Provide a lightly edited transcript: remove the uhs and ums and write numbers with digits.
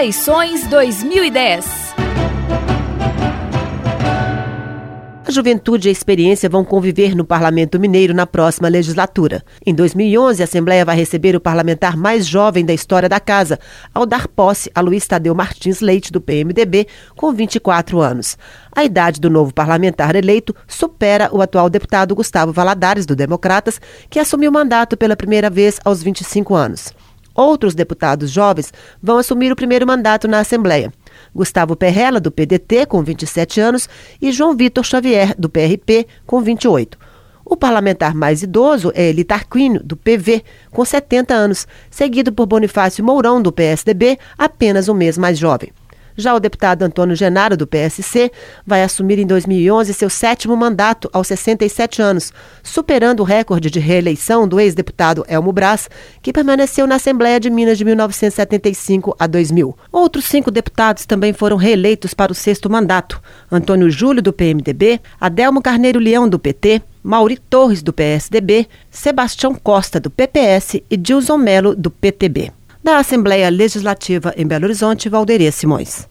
Eleições 2010. A juventude e a experiência vão conviver no Parlamento Mineiro na próxima legislatura. Em 2011, a Assembleia vai receber o parlamentar mais jovem da história da casa, ao dar posse a Luiz Tadeu Martins Leite, do PMDB, com 24 anos. A idade do novo parlamentar eleito supera o atual deputado Gustavo Valadares, do Democratas, que assumiu o mandato pela primeira vez aos 25 anos. Outros deputados jovens vão assumir o primeiro mandato na Assembleia. Gustavo Perrella, do PDT, com 27 anos, e João Vitor Xavier, do PRP, com 28. O parlamentar mais idoso é Eli Tarquínio, do PV, com 70 anos, seguido por Bonifácio Mourão, do PSDB, apenas um mês mais jovem. Já o deputado Antônio Genaro, do PSC, vai assumir em 2011 seu 7º mandato aos 67 anos, superando o recorde de reeleição do ex-deputado Elmo Braz, que permaneceu na Assembleia de Minas de 1975 a 2000. Outros 5 deputados também foram reeleitos para o 6º mandato: Antônio Júlio, do PMDB, Adelmo Carneiro Leão, do PT, Mauri Torres, do PSDB, Sebastião Costa, do PPS e Dilson Melo, do PTB. Da Assembleia Legislativa em Belo Horizonte, Valderê Simões.